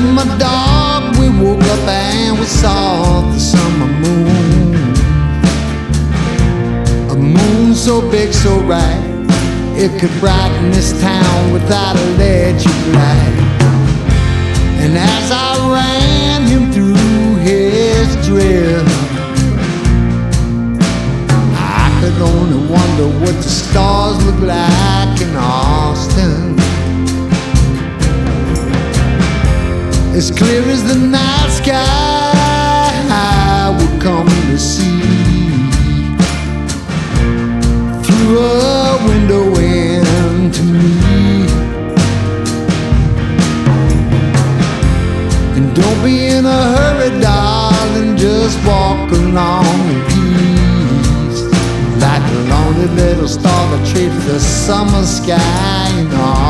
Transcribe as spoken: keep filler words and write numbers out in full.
and my dog, we woke up and we saw the summer moon. A moon so big, so bright, it could brighten this town without a ledge of light. And as I ran him through his drift, I could only wonder what the stars look like in Austin. As clear as the night sky I would come to see through a window into me. And don't be in a hurry, darling, just walk along in peace, like a lonely little star that trades the summer sky in Austin.